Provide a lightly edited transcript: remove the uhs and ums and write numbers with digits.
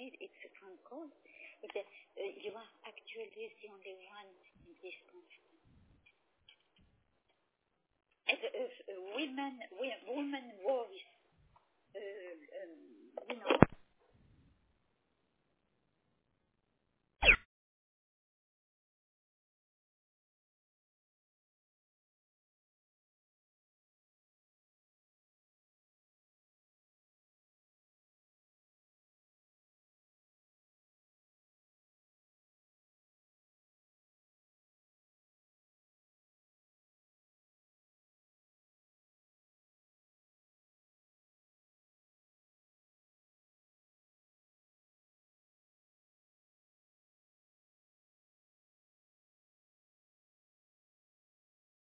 it's a phone call. You are actually the only one in this country. As women voice,